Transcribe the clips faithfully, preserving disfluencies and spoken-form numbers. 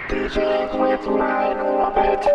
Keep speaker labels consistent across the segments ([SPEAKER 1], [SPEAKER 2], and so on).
[SPEAKER 1] D J with line orbit.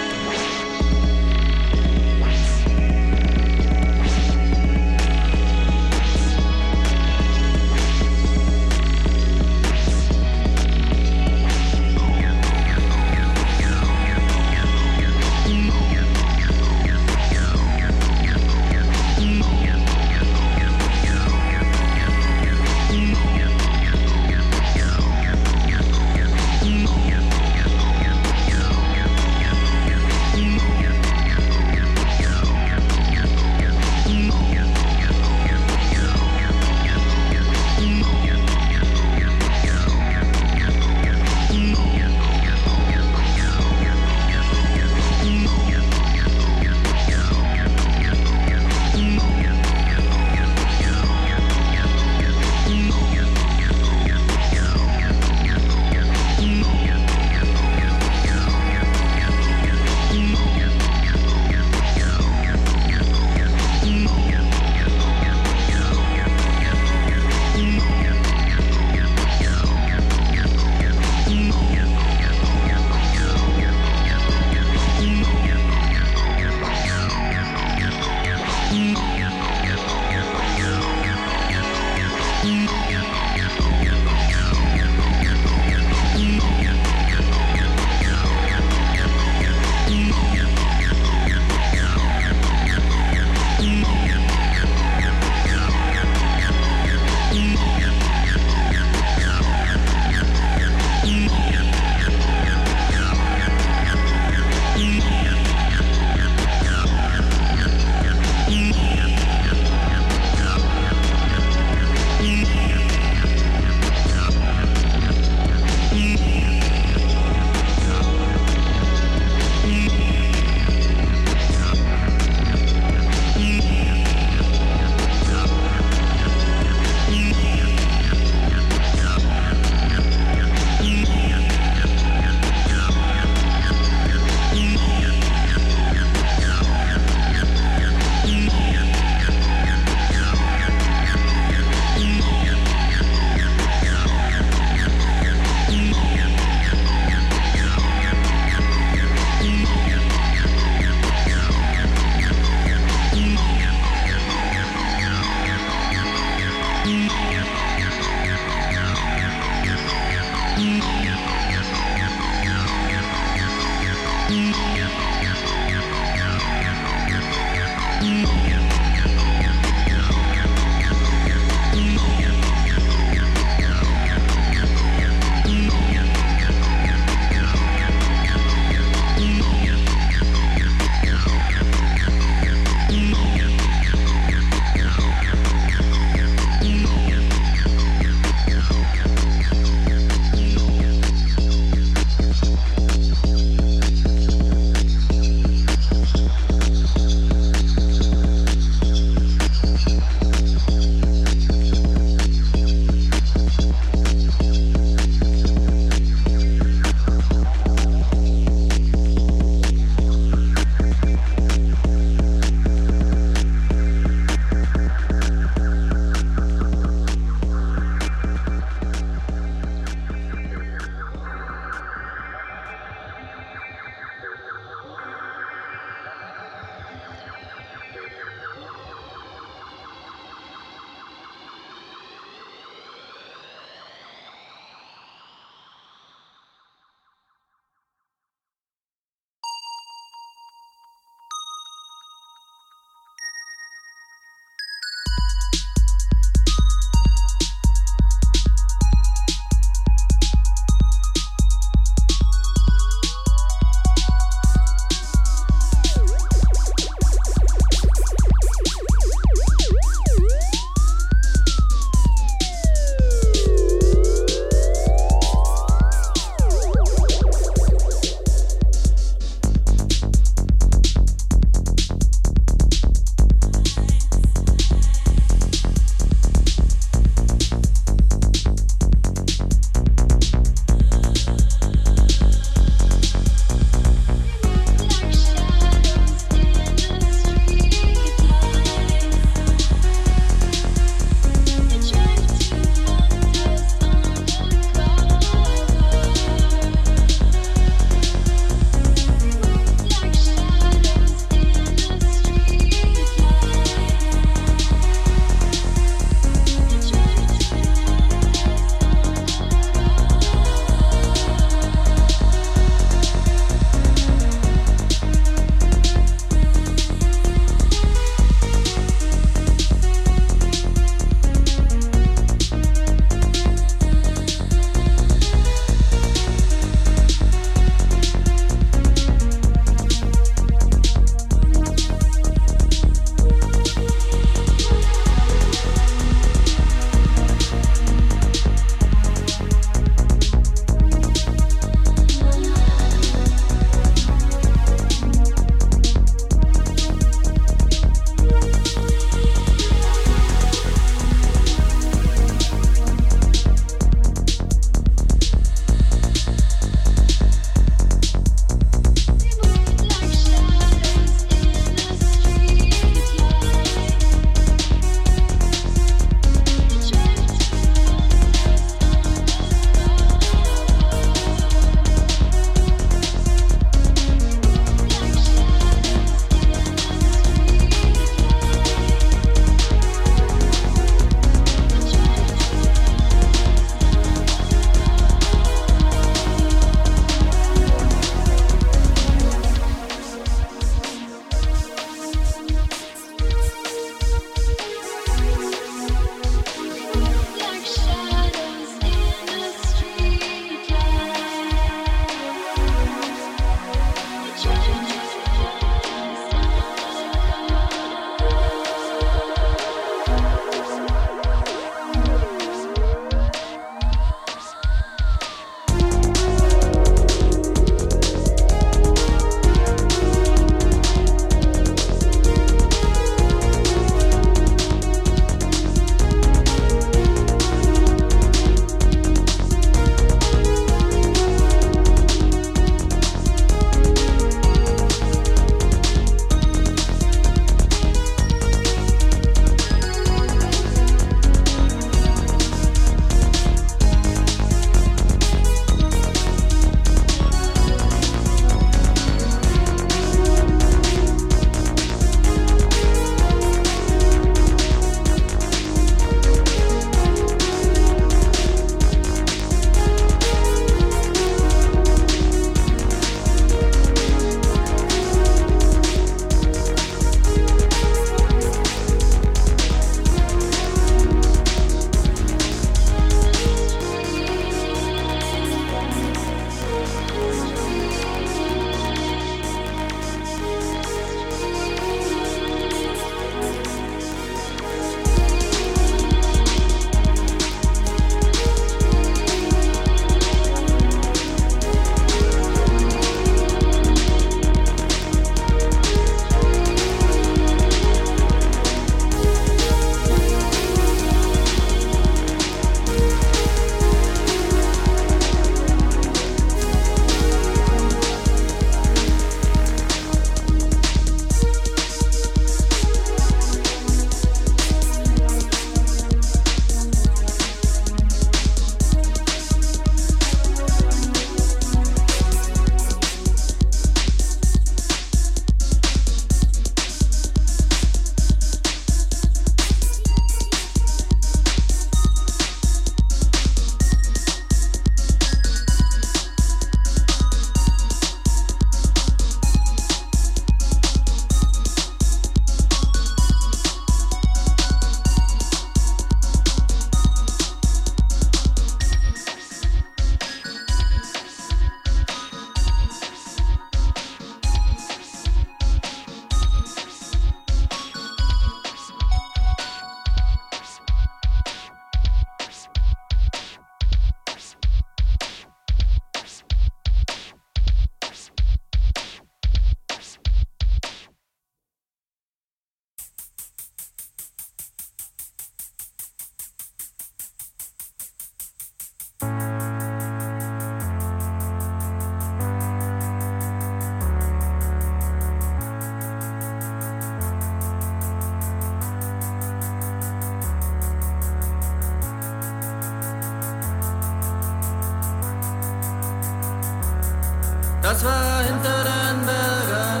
[SPEAKER 2] Das war hinter den Bergen,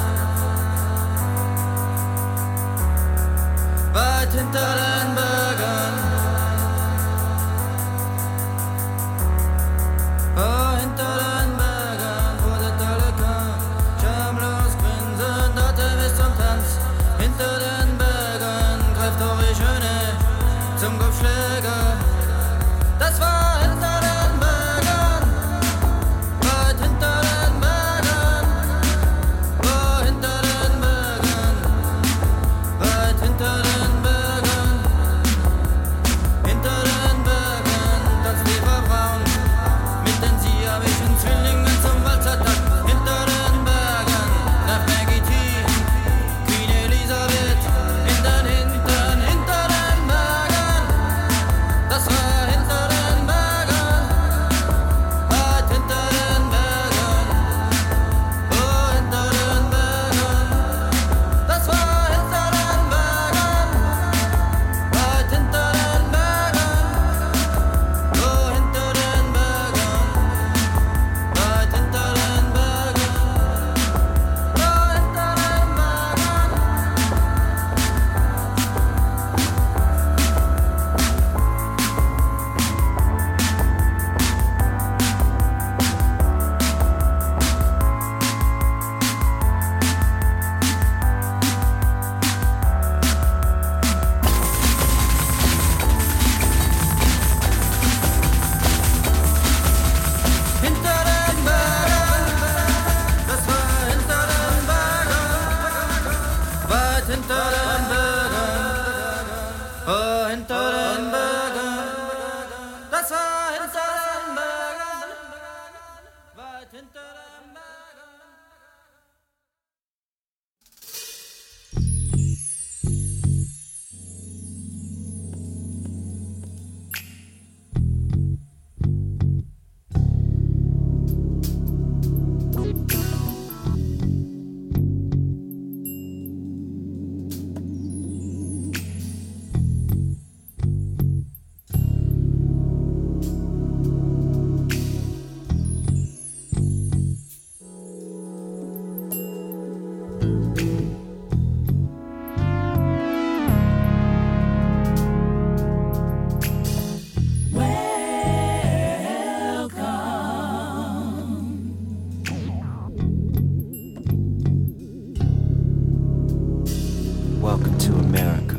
[SPEAKER 2] weit hinter den Bergen. Oh, hinter den Bergen, wo der tolle Kahn schamlos grinsend hatte bis zum Tanz. Hinter den Bergen greift auch die Schöne zum Kopfschläger. Das war hinter den Bergen, weit hinter den Bergen. Oh, hinter den Bergen, weit hinter den Bergen. Hinter den Bergen, das Eva Braun mit den siamischen Zwillingen zum Walzertag. Hinter den Bergen, nach Maggie T, Queen Elisabeth. In den Hintern, hinter den Bergen, das war hinter den Bergen, weit hinter den Bergen. Oh, hinter den Bergen, das war hinter den Bergen, weit hinter den Bergen. Oh, hinter den Bergen, weit hinter den Bergen. Oh, hinter den Hinter den Bergen, das war hinter den Bergen, weit hinter den Bergen. Oh, hinter den Bergen, das war hinter den Bergen, weit hinter den Bergen.
[SPEAKER 3] Welcome to America,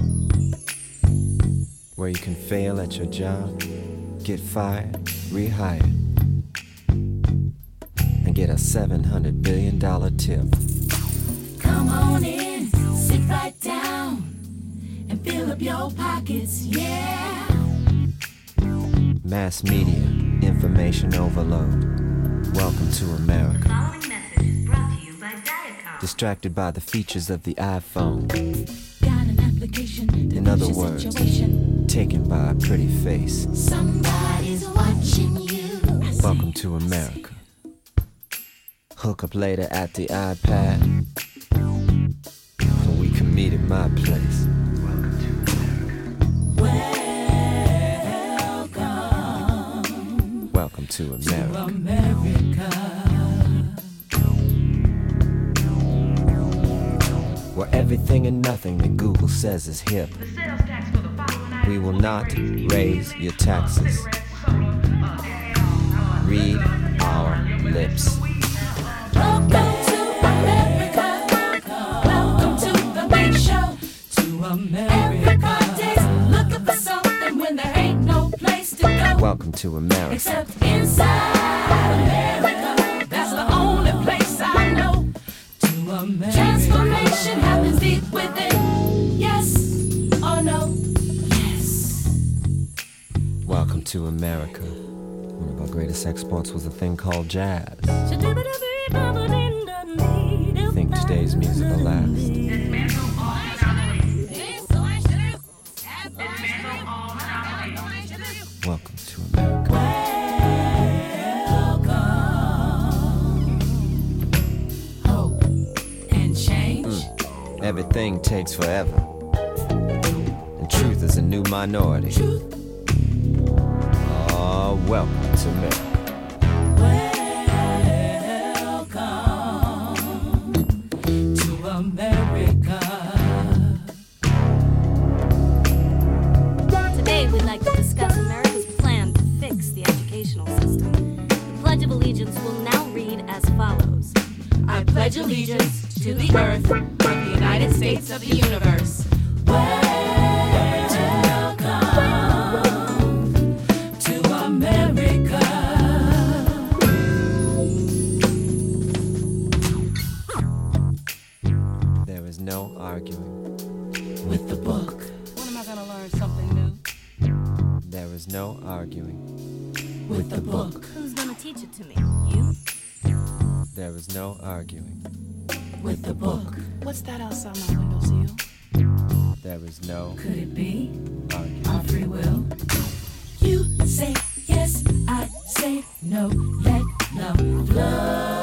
[SPEAKER 3] where you can fail at your job, get fired, rehired, and get a seven hundred billion dollars tip.
[SPEAKER 4] Come on in, sit right down, and fill up your pockets, yeah.
[SPEAKER 3] Mass media, information overload. Welcome to America.
[SPEAKER 5] Following message is brought to you by Diacom.
[SPEAKER 3] Distracted by the features of the iPhone.
[SPEAKER 4] Got an application to
[SPEAKER 3] In other
[SPEAKER 4] fix your
[SPEAKER 3] words,
[SPEAKER 4] situation.
[SPEAKER 3] taken by a pretty face.
[SPEAKER 4] Somebody's watching you. I say,
[SPEAKER 3] Welcome to America. Hook up later at the iPad, and we can meet at my place. Welcome to America.
[SPEAKER 4] Welcome
[SPEAKER 3] Welcome to
[SPEAKER 4] to
[SPEAKER 3] America.
[SPEAKER 4] America.
[SPEAKER 3] Where everything and nothing that Google says is hip.
[SPEAKER 5] The sales tax for the following items
[SPEAKER 3] We will
[SPEAKER 5] will be
[SPEAKER 3] not
[SPEAKER 5] raised.
[SPEAKER 3] raise your taxes. Read our lips.
[SPEAKER 4] Welcome to America. Welcome to the big show. To America. Everybody's looking for something when there ain't no place to go.
[SPEAKER 3] Welcome to America.
[SPEAKER 4] Except inside America. That's the only place I know. To America. Transformation happens deep within. Yes or no? Yes.
[SPEAKER 3] Welcome to America. One of our greatest exports was a thing called jazz. Think today's music will last. Welcome to America.
[SPEAKER 4] Hope and change.
[SPEAKER 3] Everything takes forever. And truth is a new minority.
[SPEAKER 4] Truth.
[SPEAKER 3] Oh, welcome to America.
[SPEAKER 6] Allegiance will now read as follows.
[SPEAKER 4] I pledge allegiance to the earth of the United States of the universe. Welcome to America.
[SPEAKER 3] There is no arguing
[SPEAKER 4] With the book.
[SPEAKER 7] When am I gonna learn something new?
[SPEAKER 3] There is no arguing
[SPEAKER 4] With the book.
[SPEAKER 6] Who's gonna teach it to me? You?
[SPEAKER 3] There is no arguing
[SPEAKER 4] With the book.
[SPEAKER 7] What's that outside my windowsill?
[SPEAKER 3] There is no
[SPEAKER 4] Could it be
[SPEAKER 3] arguing.
[SPEAKER 4] our free will? You say yes, I say no. Let love flow.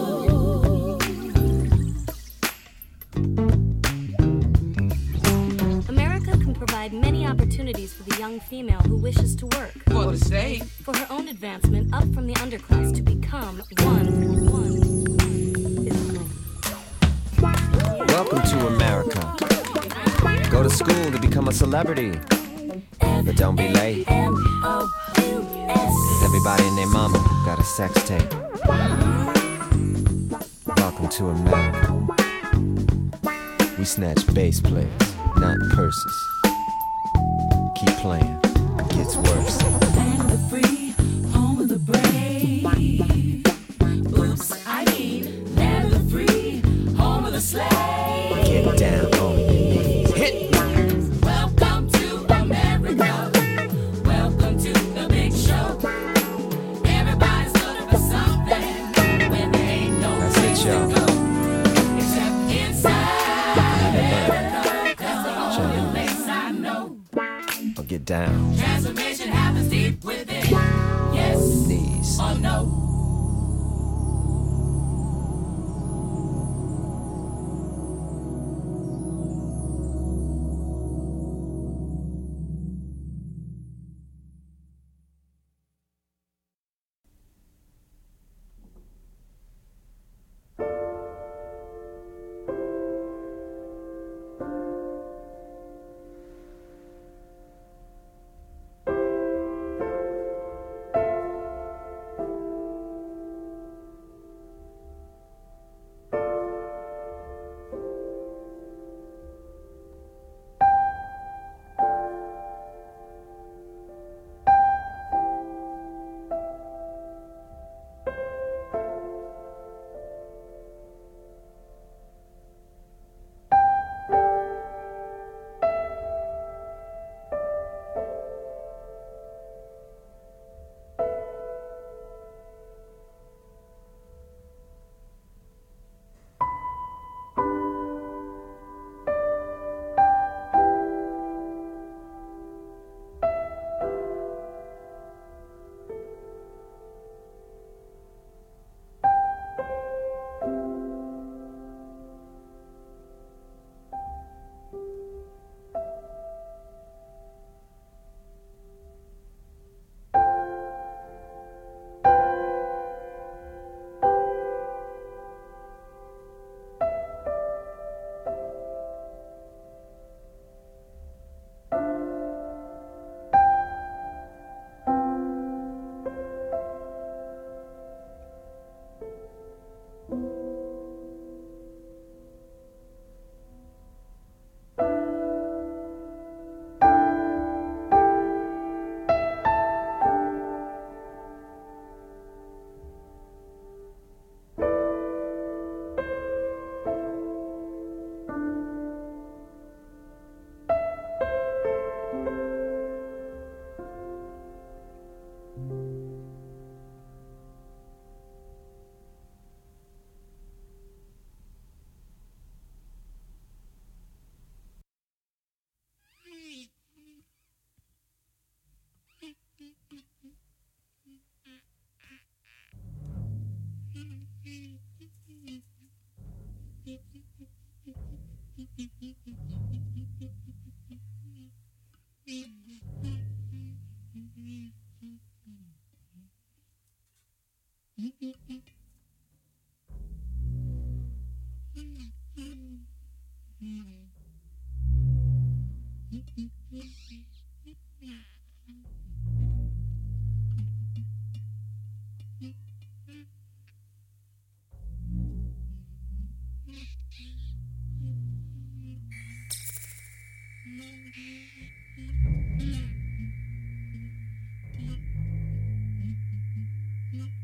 [SPEAKER 6] America can provide many opportunities for the young female who wishes to work.
[SPEAKER 7] For the state.
[SPEAKER 6] For her own advancement up from the underclass to become one. one.
[SPEAKER 3] Welcome to America. Go to school to become a celebrity. But don't be late. Everybody and their mama got a sex tape. Welcome to America. We snatch bass players, not purses. Keep playing, it gets worse.
[SPEAKER 4] Land of the free, home of the brave. Oops, I mean, land of the free, home of the slave.
[SPEAKER 3] Get down on your knees. Hit me.
[SPEAKER 4] Welcome to America. Welcome to the big show. Everybody's looking for something when there ain't no
[SPEAKER 3] That's it,
[SPEAKER 4] place to
[SPEAKER 3] y'all.
[SPEAKER 4] go. Except inside America. That's the only place I know.
[SPEAKER 3] Or get down.
[SPEAKER 4] Transformation happens deep within. Yes
[SPEAKER 3] Knees.
[SPEAKER 4] or no.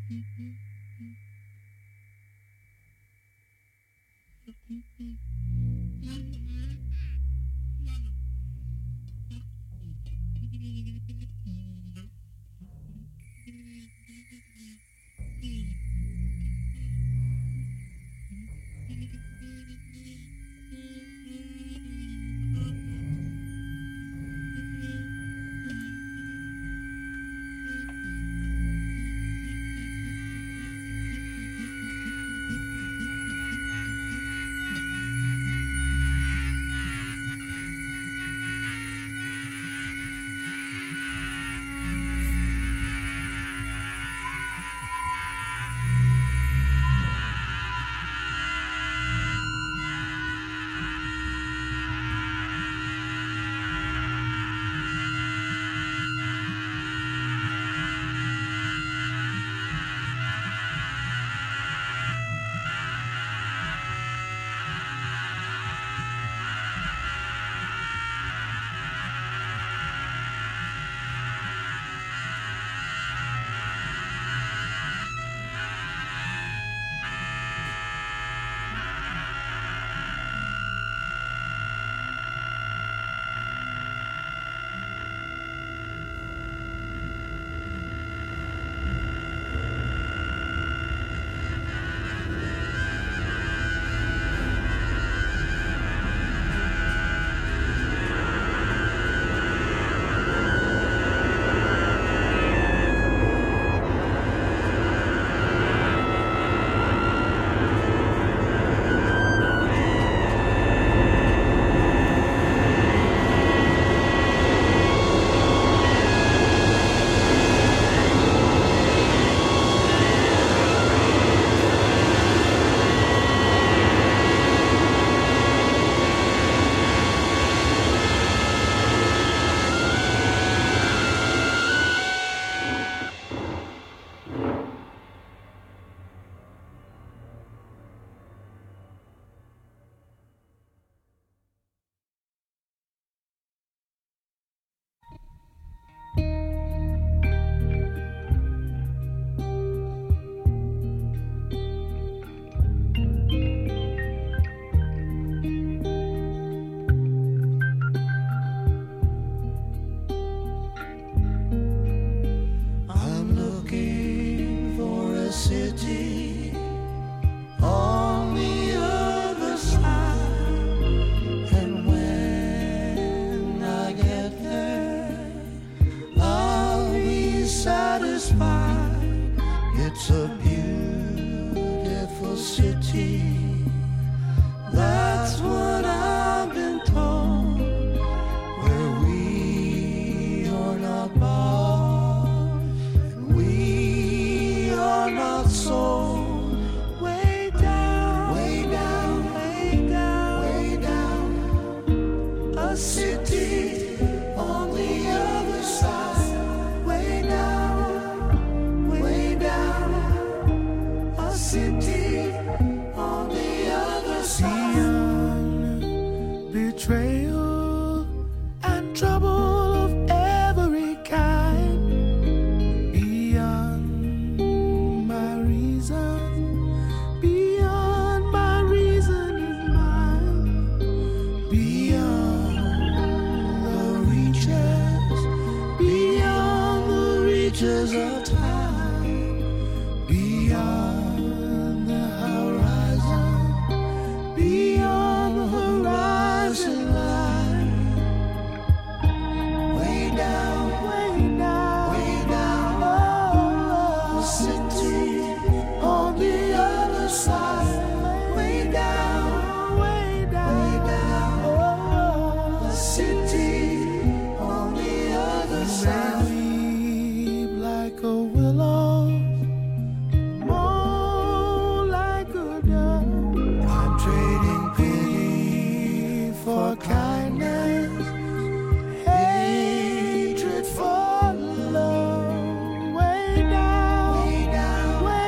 [SPEAKER 8] Hatred for love, way down, way down, way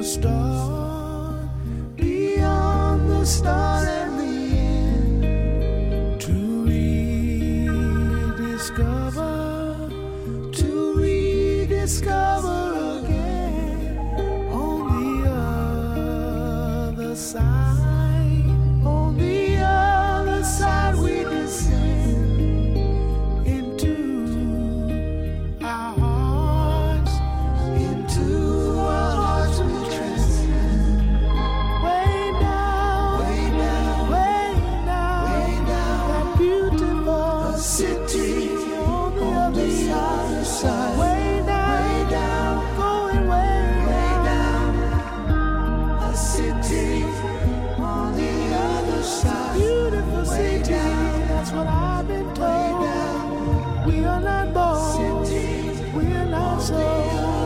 [SPEAKER 8] star, beyond the start and the end, to rediscover, to rediscover again on the other side, on the other side we descend into our hearts, into our hearts we transcend. Way down, way down, way down, way down, that beautiful city on the other side. Way down, way down, going way, way down, a city on the other side. Beautiful city, that's what I've been told. We are not born, we are not sold.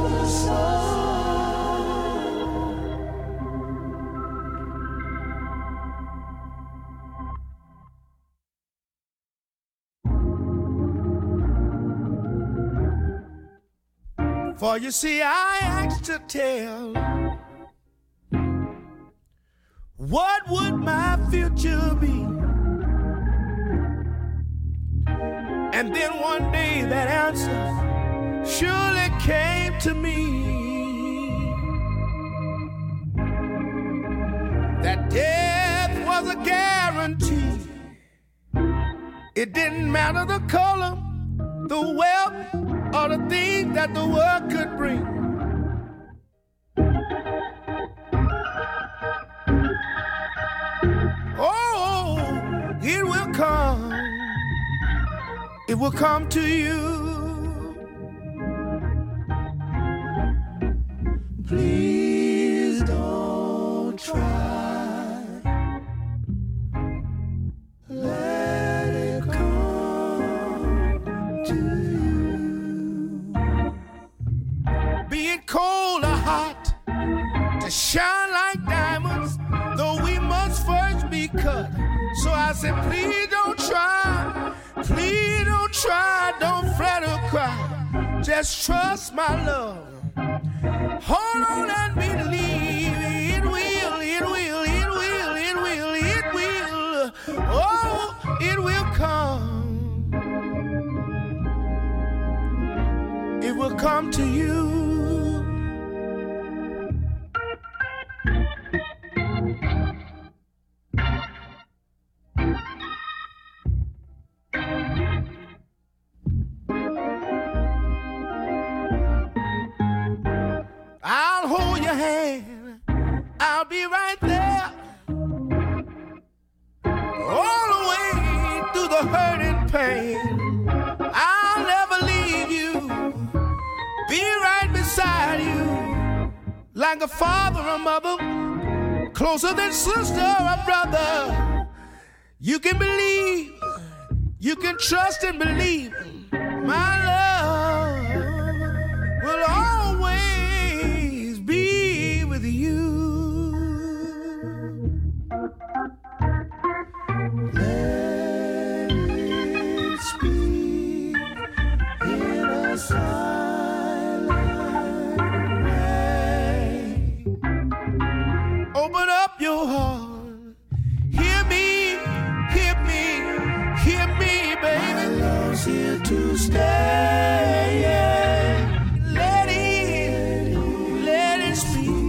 [SPEAKER 8] For you see, I asked to tell, what would my future be? And then one day that answer surely came to me, that death was a guarantee. It didn't matter the color, the wealth, or the things that the world could bring. Oh, it will come. It will come to you. Please don't try. Let it come to you. Be it cold or hot, to shine like diamonds, though we must first be cut. So I said, please don't try. Please don't try, don't fret or cry. Just trust my love. Hold on and believe. It will, it will, it will, it will, it will. Oh, it will come. It will come to you. I'll hold your hand, I'll be right there, all the way through the hurt and pain. I'll never leave you, be right beside you, like a father or mother, closer than sister or brother. You can believe, you can trust and believe, my love will always be with you. Let it speak in a silent way. Open up your heart, hear me, hear me, hear me, baby. My love's here to stay. Let it, let it speak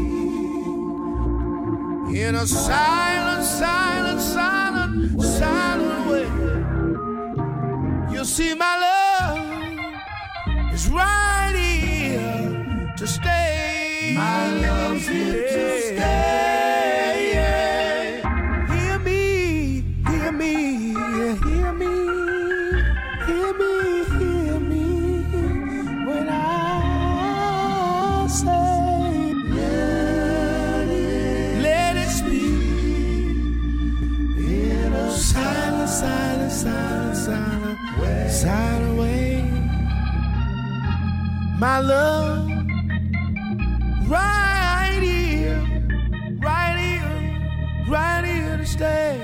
[SPEAKER 8] in a silent, silent, silent, silent way. You'll see my love is right here to stay. My love's here to stay. Hear me, hear me, hear me, hear me, hear me when I say, let it, let it speak in a silent, silent, silent, silent way. Silent way. My love, right here, right here, right here to stay.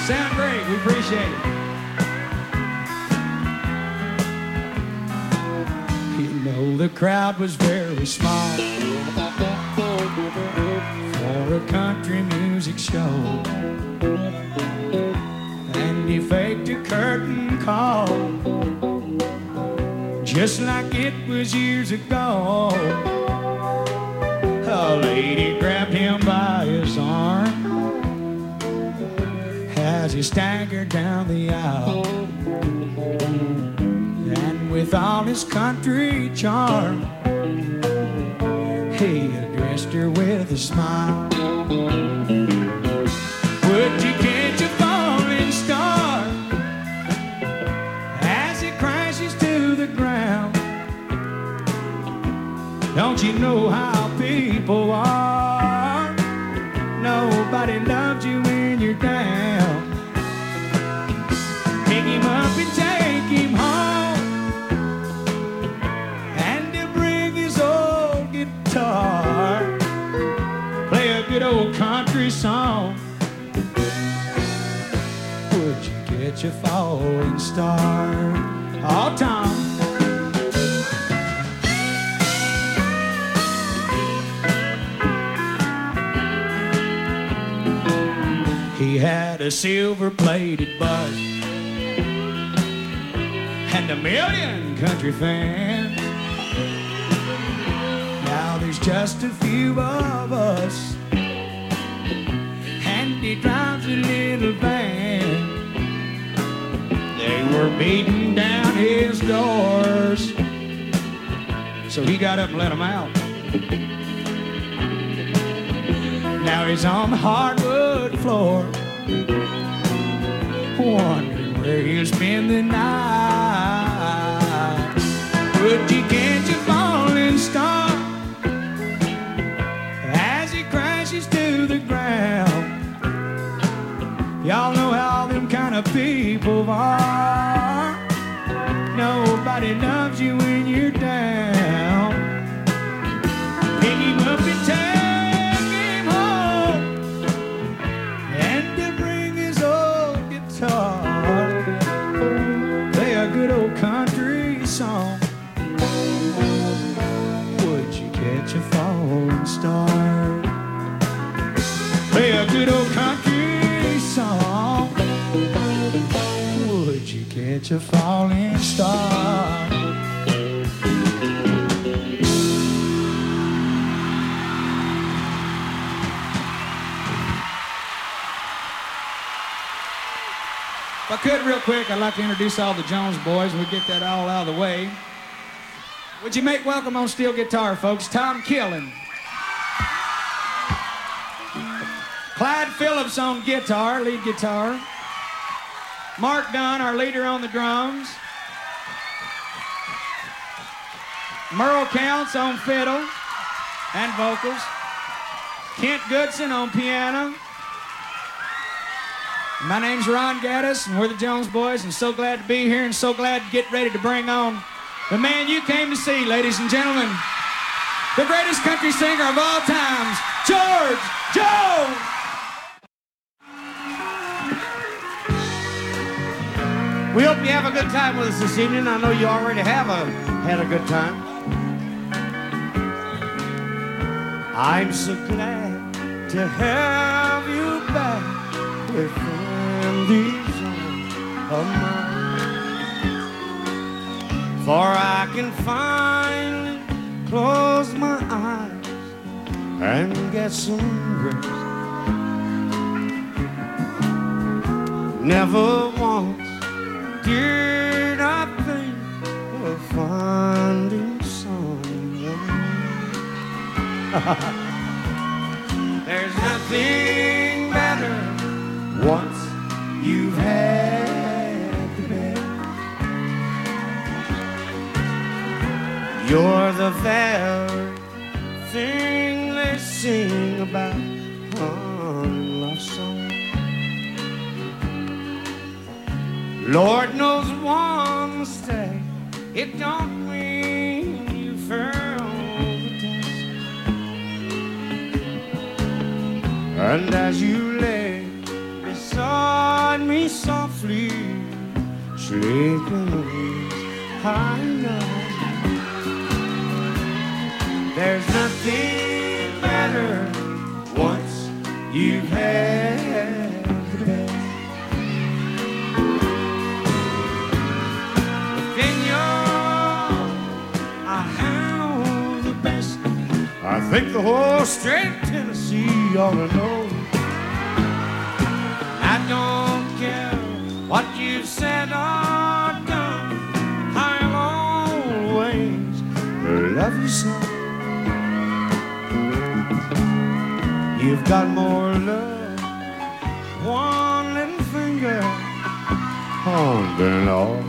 [SPEAKER 9] sound great. We appreciate it. You know, the crowd was very small for a country music show, and he faked a curtain call just like it was years ago. A lady grabbed him by his arm as he staggered down the aisle, and with all his country charm, he addressed her with a smile. Would you catch a falling star as it crashes to the ground? Don't you know how people are? Nobody loves you when you're down. Pick him up and take him home, and to bring his old guitar, play a good old country song. Would you catch a falling star? Oh, Tom. He had a silver-plated bus and a million country fans. Now there's just a few of us, and he drives a little van. They were beating down his doors, so he got up and let them out. Now he's on the hardwood floor, wondering where he'll spend the night. Would you catch a falling star as he crashes to the ground? Y'all know how them kind of people are. Nobody loves you when you're down. Pick him up and take play a good old country song. Would you catch a falling star? Play a good old country song. Would you catch a falling star? If I could, real quick, I'd like to introduce all the Jones boys. We'll get that all out of the way. Would you make welcome on steel guitar, folks, Tom Killen. Clyde Phillips on guitar, lead guitar. Mark Dunn, our leader on the drums. Merle Counts on fiddle and vocals. Kent Goodson on piano. My name's Ron Gaddis, and we're the Jones Boys, and so glad to be here, and so glad to get ready to bring on the man you came to see, ladies and gentlemen, the greatest country singer of all times, George Jones!
[SPEAKER 10] We hope you have a good time with us this evening. I know you already have a, had a good time. I'm so glad to have you back within these arms of mine, for I can finally close my eyes and get some rest. Never once did I think of finding someone. There's nothing better once you've had the best. You're the very thing they sing about on love song. Lord knows one mistake, it don't mean you failed the test. And as you lay beside I know there's nothing better once you've had the best. Within your, I have the best. I think the whole state of Tennessee ought to know. I don't care what you've said or done, I'll always love you so. You've got more love, one little finger, oh, than all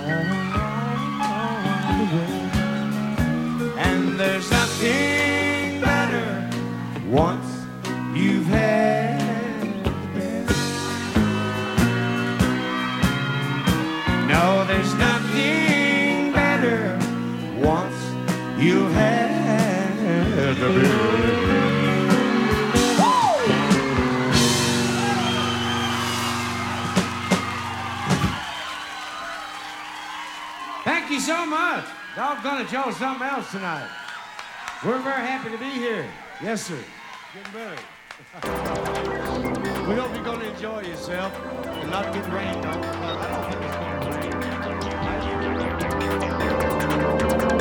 [SPEAKER 10] the rest. And there's nothing better once you've had the best. No, there's nothing better once you've had the best. Thank you so much. Doggone it, y'all something else tonight. We're very happy to be here. Yes, sir. Getting better. We hope you're going to enjoy yourself and not get rained on. I don't think it's going to rain.